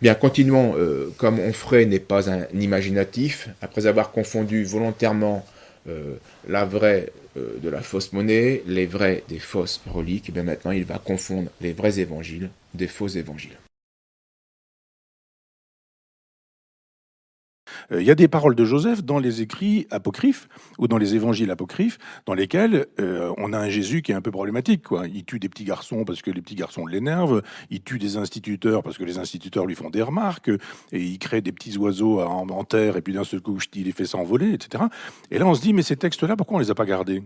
Bien, continuons. Comme Onfray n'est pas un imaginatif, après avoir confondu volontairement la vraie de la fausse monnaie, les vrais des fausses reliques, et bien maintenant il va confondre les vrais évangiles des faux évangiles. Il y a des paroles de Joseph dans les écrits apocryphes ou dans les évangiles apocryphes dans lesquels on a un Jésus qui est un peu problématique, quoi. Il tue des petits garçons parce que les petits garçons l'énervent, il tue des instituteurs parce que les instituteurs lui font des remarques, et il crée des petits oiseaux en terre et puis d'un seul coup il les fait s'envoler, etc. Et là on se dit mais ces textes-là, pourquoi on les a pas gardés?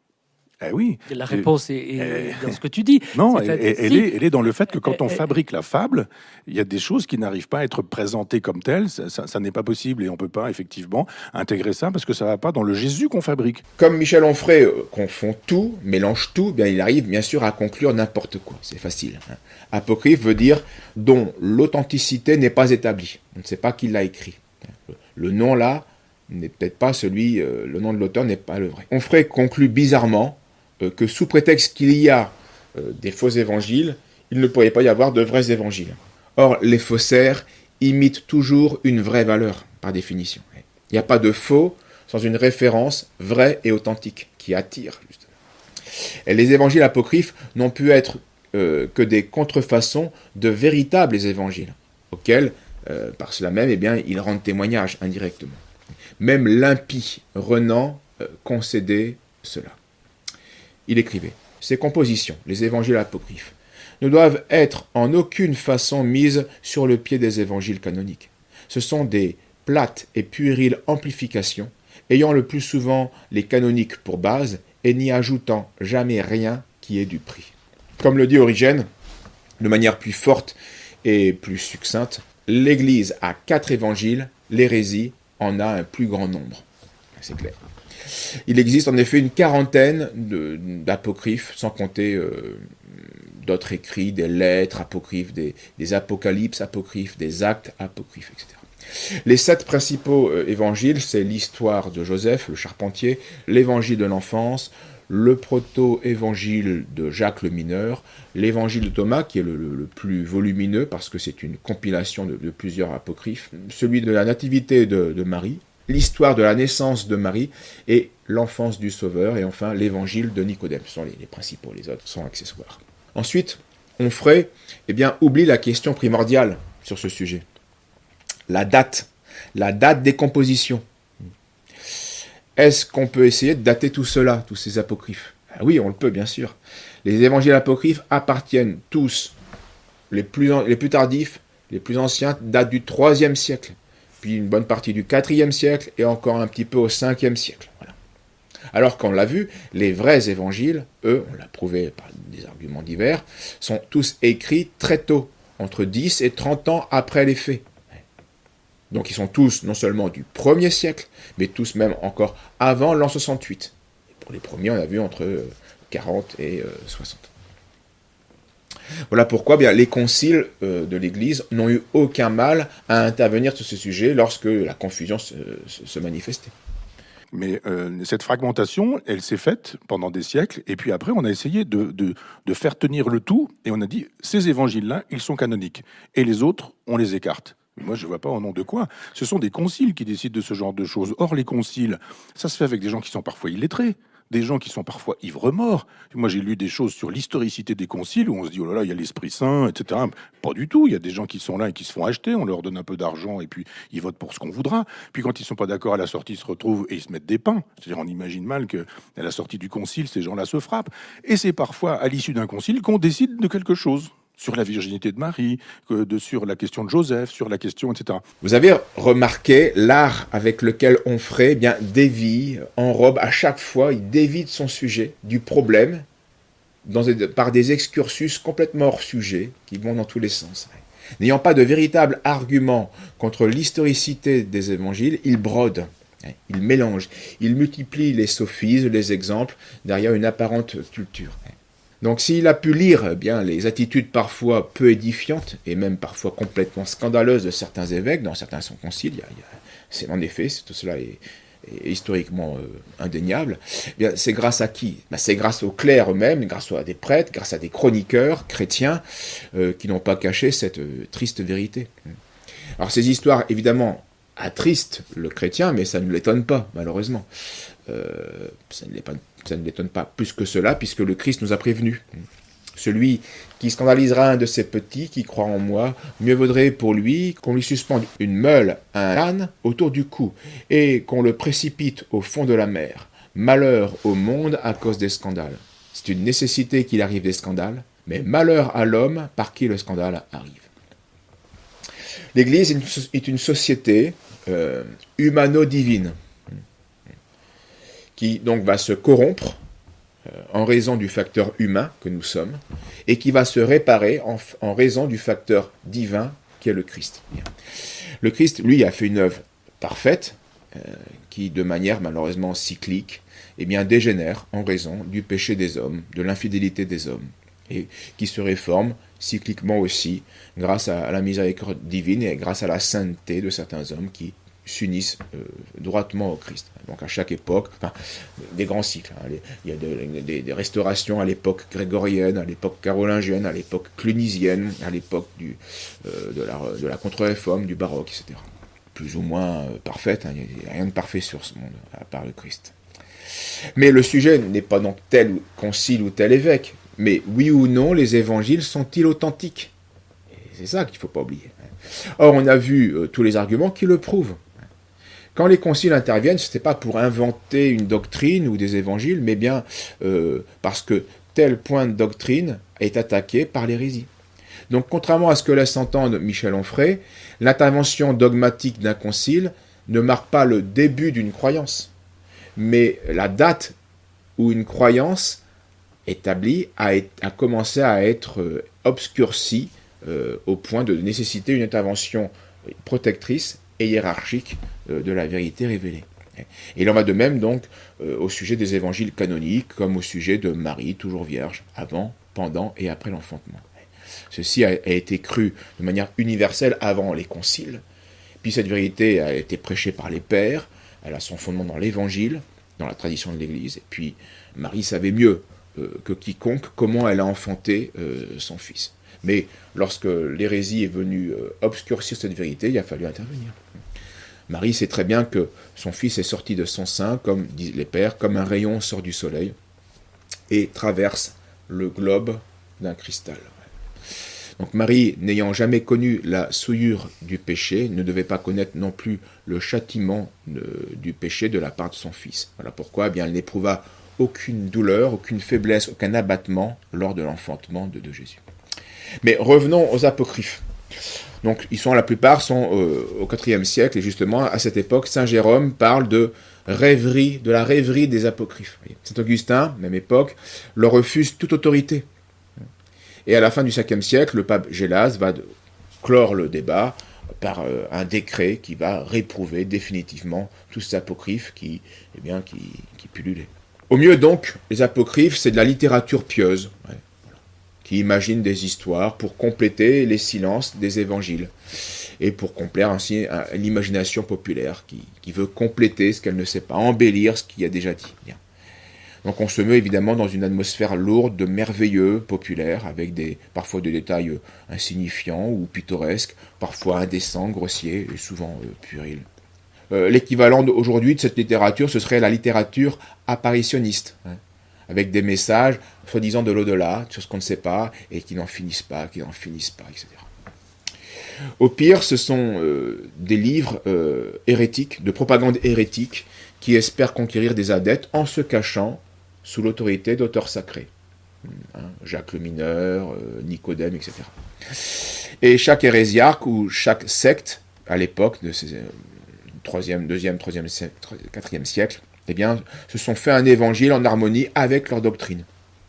Eh oui. La réponse est dans ce que tu dis. Non, elle est dans le fait que quand on fabrique la fable, il y a des choses qui n'arrivent pas à être présentées comme telles. Ça n'est pas possible et on peut pas effectivement intégrer ça parce que ça va pas dans le Jésus qu'on fabrique. Comme Michel Onfray confond tout, mélange tout, bien il arrive bien sûr à conclure n'importe quoi. C'est facile. Apocryphe veut dire dont l'authenticité n'est pas établie. On ne sait pas qui l'a écrit. Le nom là n'est peut-être pas celui, le nom de l'auteur n'est pas le vrai. Onfray conclut bizarrement que sous prétexte qu'il y a des faux évangiles, il ne pourrait pas y avoir de vrais évangiles. Or, les faussaires imitent toujours une vraie valeur, par définition. Il n'y a pas de faux sans une référence vraie et authentique, qui attire, justement. Et les évangiles apocryphes n'ont pu être que des contrefaçons de véritables évangiles, auxquels, par cela même, eh bien, ils rendent témoignage indirectement. Même l'impie Renan concédait cela. Il écrivait « Ces compositions, les évangiles apocryphes, ne doivent être en aucune façon mises sur le pied des évangiles canoniques. Ce sont des plates et puériles amplifications, ayant le plus souvent les canoniques pour base et n'y ajoutant jamais rien qui ait du prix. » Comme le dit Origène, de manière plus forte et plus succincte, l'Église a 4 évangiles, l'hérésie en a un plus grand nombre. C'est clair. Il existe en effet une quarantaine d'apocryphes, sans compter d'autres écrits, des lettres apocryphes, des apocalypses apocryphes, des actes apocryphes, etc. Les 7 principaux évangiles, c'est l'histoire de Joseph, le charpentier, l'évangile de l'enfance, le proto-évangile de Jacques le mineur, l'évangile de Thomas, qui est le plus volumineux, parce que c'est une compilation de plusieurs apocryphes, celui de la nativité de Marie, l'histoire de la naissance de Marie et l'enfance du Sauveur, et enfin l'évangile de Nicodème. Ce sont les principaux, les autres sont accessoires. Ensuite, Onfray oublie la question primordiale sur ce sujet. La date des compositions. Est-ce qu'on peut essayer de dater tout cela, tous ces apocryphes? Oui, on le peut, bien sûr. Les évangiles apocryphes appartiennent tous, les plus tardifs, les plus anciens, datent du IIIe siècle, puis une bonne partie du IVe siècle, et encore un petit peu au Ve siècle. Voilà. Alors qu'on l'a vu, les vrais évangiles, eux, on l'a prouvé par des arguments divers, sont tous écrits très tôt, entre 10 et 30 ans après les faits. Donc ils sont tous non seulement du 1er siècle, mais tous même encore avant l'an 68. Et pour les premiers, on a vu entre 40 et 60. Voilà pourquoi les conciles de l'Église n'ont eu aucun mal à intervenir sur ce sujet lorsque la confusion se manifestait. Mais cette fragmentation, elle s'est faite pendant des siècles, et puis après, on a essayé de faire tenir le tout, et on a dit, ces évangiles-là, ils sont canoniques, et les autres, on les écarte. Moi, je ne vois pas au nom de quoi. Ce sont des conciles qui décident de ce genre de choses. Or, les conciles, ça se fait avec des gens qui sont parfois illettrés, des gens qui sont parfois ivres-morts. Moi, j'ai lu des choses sur l'historicité des conciles où on se dit, oh là là, il y a l'Esprit Saint, etc. Pas du tout. Il y a des gens qui sont là et qui se font acheter. On leur donne un peu d'argent et puis ils votent pour ce qu'on voudra. Puis quand ils sont pas d'accord à la sortie, ils se retrouvent et ils se mettent des pains. C'est-à-dire, on imagine mal que à la sortie du concile, ces gens-là se frappent. Et c'est parfois à l'issue d'un concile qu'on décide de quelque chose. Sur la virginité de Marie, sur la question de Joseph, sur la question, etc. Vous avez remarqué l'art avec lequel Onfray dévie, enrobe, à chaque fois, il dévie de son sujet, du problème, par des excursus complètement hors sujet, qui vont dans tous les sens. N'ayant pas de véritable argument contre l'historicité des évangiles, il brode, il mélange, il multiplie les sophismes, les exemples, derrière une apparente culture. Donc s'il a pu lire les attitudes parfois peu édifiantes et même parfois complètement scandaleuses de certains évêques dans certains conciles, en effet, tout cela est historiquement indéniable, eh bien, c'est grâce à qui? Ben, c'est grâce aux clercs eux-mêmes, grâce à des prêtres, grâce à des chroniqueurs chrétiens qui n'ont pas caché cette triste vérité. Alors ces histoires, évidemment, attristent le chrétien, mais ça ne l'étonne pas, malheureusement. Ça ne l'étonne pas plus que cela, puisque le Christ nous a prévenus. Celui qui scandalisera un de ses petits, qui croit en moi, mieux vaudrait pour lui qu'on lui suspende une meule à un âne autour du cou, et qu'on le précipite au fond de la mer. Malheur au monde à cause des scandales. C'est une nécessité qu'il arrive des scandales, mais malheur à l'homme par qui le scandale arrive. L'Église est une société humano-divine, qui donc va se corrompre en raison du facteur humain que nous sommes, et qui va se réparer en raison du facteur divin qui est le Christ. Le Christ, lui, a fait une œuvre parfaite, qui, de manière malheureusement cyclique, eh bien, dégénère en raison du péché des hommes, de l'infidélité des hommes, et qui se réforme cycliquement aussi grâce à la miséricorde divine et grâce à la sainteté de certains hommes qui s'unissent droitement au Christ. Donc à chaque époque, enfin, des grands cycles. Hein, il y a des restaurations à l'époque grégorienne, à l'époque carolingienne, à l'époque clunisienne, à l'époque de la contre-réforme, du baroque, etc. Plus ou moins parfaite, hein, il n'y a rien de parfait sur ce monde, à part le Christ. Mais le sujet n'est pas donc tel concile ou tel évêque, mais oui ou non, les évangiles sont-ils authentiques? Et c'est ça qu'il ne faut pas oublier. Or, on a vu tous les arguments qui le prouvent. Quand les conciles interviennent, ce n'est pas pour inventer une doctrine ou des évangiles, mais bien parce que tel point de doctrine est attaqué par l'hérésie. Donc, contrairement à ce que laisse entendre Michel Onfray, l'intervention dogmatique d'un concile ne marque pas le début d'une croyance, mais la date où une croyance établie a commencé à être obscurcie au point de nécessiter une intervention protectrice et hiérarchique de la vérité révélée. Et il en va de même donc au sujet des évangiles canoniques, comme au sujet de Marie, toujours vierge, avant, pendant et après l'enfantement. Ceci a été cru de manière universelle avant les conciles, puis cette vérité a été prêchée par les pères, elle a son fondement dans l'évangile, dans la tradition de l'Église, et puis Marie savait mieux que quiconque comment elle a enfanté son fils. Mais lorsque l'hérésie est venue obscurcir cette vérité, il a fallu intervenir. Marie sait très bien que son fils est sorti de son sein, comme disent les pères, comme un rayon sort du soleil, et traverse le globe d'un cristal. Donc Marie, n'ayant jamais connu la souillure du péché, ne devait pas connaître non plus le châtiment du péché de la part de son fils. Voilà pourquoi eh bien, elle n'éprouva aucune douleur, aucune faiblesse, aucun abattement lors de l'enfantement de Jésus. Mais revenons aux apocryphes. Donc, la plupart sont au IVe siècle, et justement, à cette époque, Saint Jérôme parle de la rêverie des apocryphes. Saint Augustin, même époque, leur refuse toute autorité. Et à la fin du Ve siècle, le pape Gélas va clore le débat par un décret qui va réprouver définitivement tous ces apocryphes qui pullulaient. Au mieux donc, les apocryphes, c'est de la littérature pieuse, qui imagine des histoires pour compléter les silences des évangiles, et pour complaire ainsi à l'imagination populaire, qui veut compléter ce qu'elle ne sait pas, embellir ce qu'il y a déjà dit. Bien. Donc on se met évidemment dans une atmosphère lourde de merveilleux populaire, avec parfois des détails insignifiants ou pittoresques, parfois indécents, grossiers et souvent puérils. L'équivalent aujourd'hui de cette littérature, ce serait la littérature apparitionniste, avec des messages, soi-disant de l'au-delà, sur ce qu'on ne sait pas, et qui n'en finissent pas, etc. Au pire, ce sont des livres hérétiques, de propagande hérétique, qui espèrent conquérir des adeptes en se cachant sous l'autorité d'auteurs sacrés. Jacques le Mineur, Nicodème, etc. Et chaque hérésiarque ou chaque secte, à l'époque de ces 3e, 2e, 3e, 4e siècle, eh bien, se sont fait un évangile en harmonie avec leur doctrine,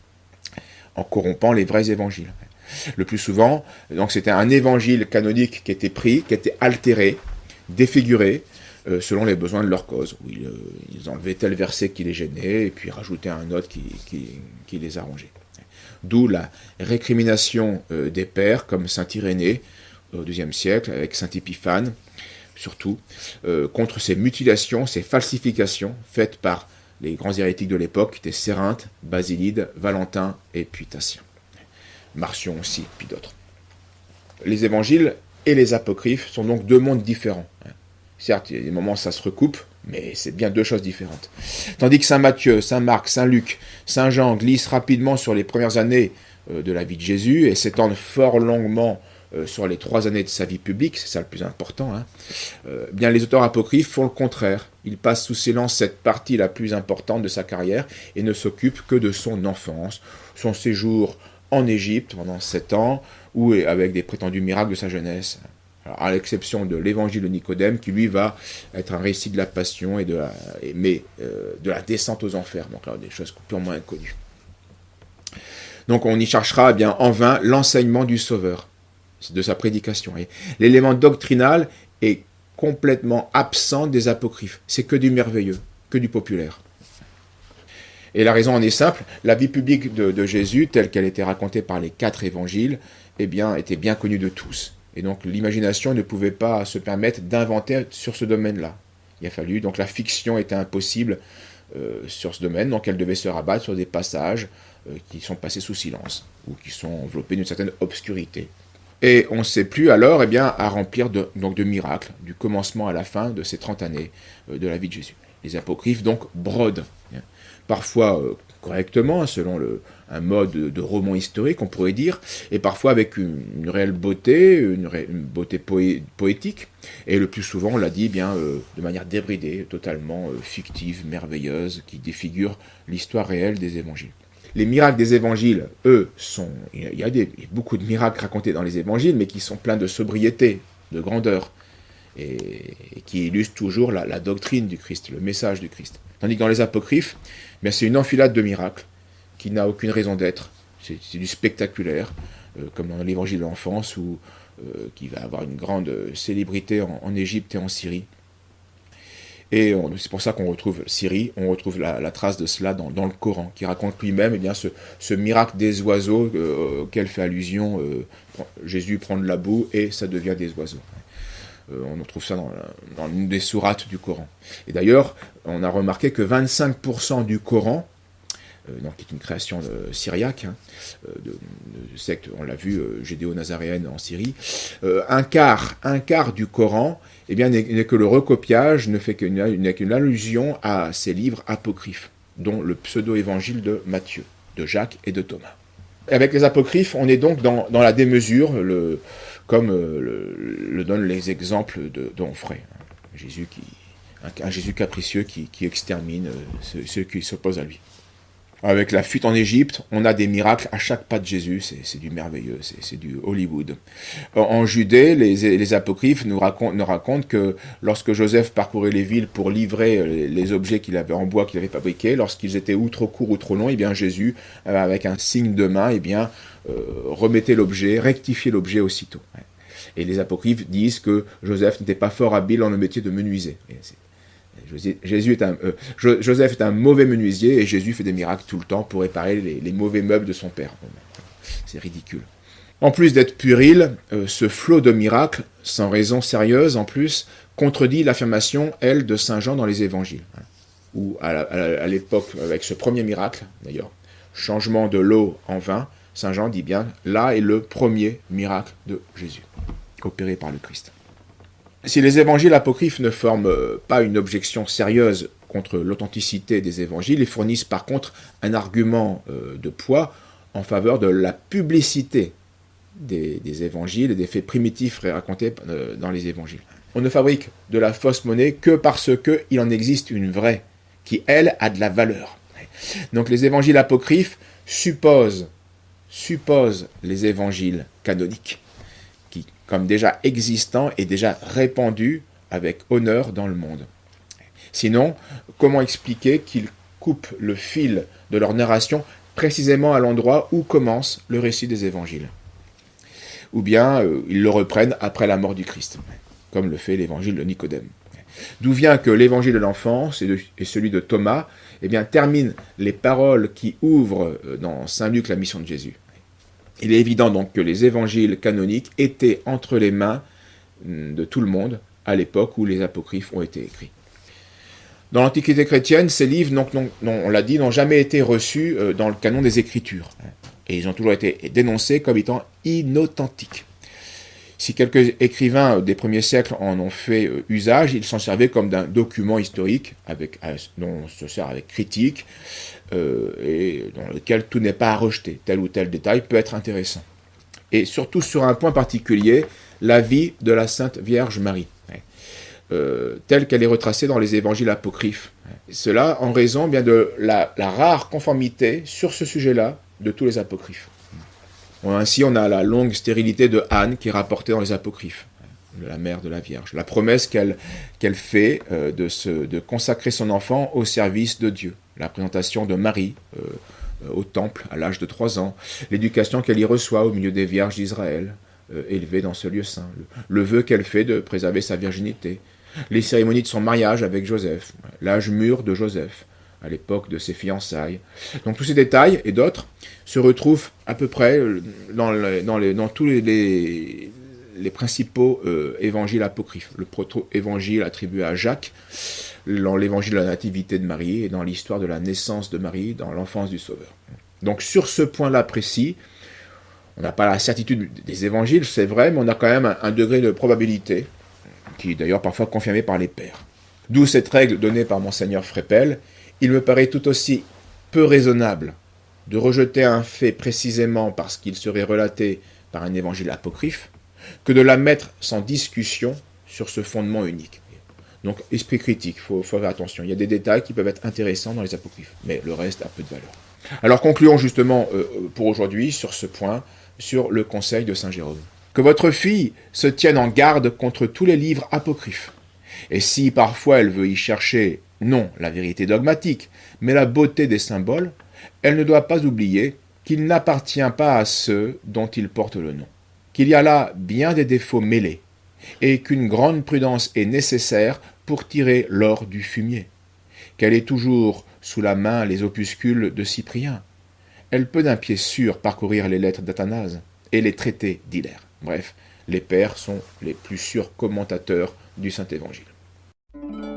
en corrompant les vrais évangiles. Le plus souvent, donc c'était un évangile canonique qui était pris, qui était altéré, défiguré, selon les besoins de leur cause. Où ils enlevaient tel verset qui les gênait, et puis rajoutaient un autre qui les arrangeait. D'où la récrimination des pères, comme saint Irénée, au IIe siècle, avec saint Épiphane, surtout, contre ces mutilations, ces falsifications faites par les grands hérétiques de l'époque, qui étaient Cérinthe, Basilide, Valentin et puis Tatien. Marcion aussi, puis d'autres. Les évangiles et les apocryphes sont donc deux mondes différents. Certes, il y a des moments où ça se recoupe, mais c'est bien deux choses différentes. Tandis que Saint Matthieu, Saint Marc, Saint Luc, Saint Jean glissent rapidement sur les premières années de la vie de Jésus et s'étendent fort longuement sur les 3 années de sa vie publique, c'est ça le plus important, bien les auteurs apocryphes font le contraire. Ils passent sous silence cette partie la plus importante de sa carrière et ne s'occupent que de son enfance, son séjour en Égypte pendant 7 ans, ou avec des prétendus miracles de sa jeunesse. Alors, à l'exception de l'évangile de Nicodème, qui lui va être un récit de la passion et de la descente aux enfers, donc là, des choses purement inconnues. Donc on y cherchera bien en vain l'enseignement du Sauveur, de sa prédication. Et l'élément doctrinal est complètement absent des apocryphes. C'est que du merveilleux, que du populaire. Et la raison en est simple, la vie publique de Jésus, telle qu'elle était racontée par les 4 évangiles, était bien connue de tous. Et donc l'imagination ne pouvait pas se permettre d'inventer sur ce domaine-là. Il a fallu, donc la fiction était impossible sur ce domaine, donc elle devait se rabattre sur des passages qui sont passés sous silence, ou qui sont enveloppés d'une certaine obscurité. Et on ne sait plus alors à remplir de miracles, du commencement à la fin de ces 30 années de la vie de Jésus. Les apocryphes donc brodent, parfois correctement, selon un mode de roman historique, on pourrait dire, et parfois avec une réelle beauté, une beauté poétique, et le plus souvent, on l'a dit, de manière débridée, totalement fictive, merveilleuse, qui défigure l'histoire réelle des évangiles. Les miracles des évangiles, eux, il y a beaucoup de miracles racontés dans les évangiles, mais qui sont pleins de sobriété, de grandeur, et qui illustrent toujours la doctrine du Christ, le message du Christ. Tandis que dans les apocryphes, c'est une enfilade de miracles qui n'a aucune raison d'être. C'est du spectaculaire, comme dans l'évangile de l'enfance, qui va avoir une grande célébrité en Égypte et en Syrie. Et c'est pour ça qu'on retrouve Syrie, on retrouve la trace de cela dans le Coran, qui raconte lui-même ce miracle des oiseaux auquel fait allusion. Jésus prend de la boue et ça devient des oiseaux. On retrouve ça dans l'une des sourates du Coran. Et d'ailleurs, on a remarqué que 25% du Coran, qui est une création syriaque, de secte, on l'a vu, judéo-nazaréenne en Syrie, un quart du Coran n'est que le recopiage, n'est qu'une allusion à ces livres apocryphes, dont le pseudo-évangile de Matthieu, de Jacques et de Thomas. Et avec les apocryphes, on est donc dans la démesure, comme le donnent les exemples d'Onfray. Un Jésus capricieux qui extermine ceux qui s'opposent à lui. Avec la fuite en Égypte, on a des miracles à chaque pas de Jésus, c'est du merveilleux, c'est du Hollywood. En Judée, les apocryphes nous racontent que lorsque Joseph parcourait les villes pour livrer les objets qu'il avait en bois qu'il avait fabriqués, lorsqu'ils étaient ou trop courts ou trop longs, Jésus, avec un signe de main, remettait l'objet, rectifiait l'objet aussitôt. Et les apocryphes disent que Joseph n'était pas fort habile dans le métier de menuisier. Joseph est un mauvais menuisier et Jésus fait des miracles tout le temps pour réparer les mauvais meubles de son père. C'est ridicule. En plus d'être puéril, ce flot de miracles, sans raison sérieuse en plus, contredit l'affirmation, elle, de Saint Jean dans les évangiles. Où à l'époque, avec ce premier miracle, d'ailleurs, changement de l'eau en vin, Saint Jean dit bien, là est le premier miracle de Jésus, opéré par le Christ. Si les évangiles apocryphes ne forment pas une objection sérieuse contre l'authenticité des évangiles, ils fournissent par contre un argument de poids en faveur de la publicité des évangiles et des faits primitifs racontés dans les évangiles. On ne fabrique de la fausse monnaie que parce qu'il en existe une vraie, qui elle a de la valeur. Donc les évangiles apocryphes supposent les évangiles canoniques, qui, comme déjà existants et déjà répandus avec honneur dans le monde. Sinon, comment expliquer qu'ils coupent le fil de leur narration précisément à l'endroit où commence le récit des évangiles? Ou bien ils le reprennent après la mort du Christ, comme le fait l'évangile de Nicodème. D'où vient que l'évangile de l'enfance et celui de Thomas terminent les paroles qui ouvrent dans Saint Luc la mission de Jésus. Il est évident donc que les évangiles canoniques étaient entre les mains de tout le monde à l'époque où les apocryphes ont été écrits. Dans l'Antiquité chrétienne, ces livres, on l'a dit, n'ont jamais été reçus dans le canon des Écritures. Et ils ont toujours été dénoncés comme étant inauthentiques. Si quelques écrivains des premiers siècles en ont fait usage, ils s'en servaient comme d'un document historique dont on se sert avec critique et dans lequel tout n'est pas à rejeter. Tel ou tel détail peut être intéressant. Et surtout sur un point particulier, la vie de la Sainte Vierge Marie, telle qu'elle est retracée dans les évangiles apocryphes. Cela en raison bien de la rare conformité sur ce sujet-là de tous les apocryphes. Ainsi, on a la longue stérilité de Anne qui est rapportée dans les apocryphes, la mère de la Vierge. La promesse qu'elle fait de consacrer son enfant au service de Dieu. La présentation de Marie au temple à l'âge de 3 ans. L'éducation qu'elle y reçoit au milieu des vierges d'Israël, élevées dans ce lieu saint. Le vœu qu'elle fait de préserver sa virginité. Les cérémonies de son mariage avec Joseph. L'âge mûr de Joseph, à l'époque de ses fiançailles. Donc tous ces détails et d'autres se retrouvent à peu près dans tous les principaux évangiles apocryphes. Le proto-évangile attribué à Jacques, dans l'évangile de la nativité de Marie et dans l'histoire de la naissance de Marie, dans l'enfance du Sauveur. Donc sur ce point-là précis, on n'a pas la certitude des évangiles, c'est vrai, mais on a quand même un degré de probabilité, qui est d'ailleurs parfois confirmé par les pères. D'où cette règle donnée par Monseigneur Freppel. Il me paraît tout aussi peu raisonnable de rejeter un fait précisément parce qu'il serait relaté par un évangile apocryphe, que de la mettre sans discussion sur ce fondement unique. Donc, esprit critique, il faut faire attention. Il y a des détails qui peuvent être intéressants dans les apocryphes, mais le reste a peu de valeur. Alors, concluons justement pour aujourd'hui sur ce point, sur le conseil de Saint Jérôme. Que votre fille se tienne en garde contre tous les livres apocryphes. Et si parfois elle veut y chercher, non la vérité dogmatique, mais la beauté des symboles, elle ne doit pas oublier qu'il n'appartient pas à ceux dont il porte le nom, qu'il y a là bien des défauts mêlés, et qu'une grande prudence est nécessaire pour tirer l'or du fumier, qu'elle ait toujours sous la main les opuscules de Cyprien. Elle peut d'un pied sûr parcourir les lettres d'Athanase et les traités d'Hilaire. Bref, les pères sont les plus sûrs commentateurs du Saint-Évangile.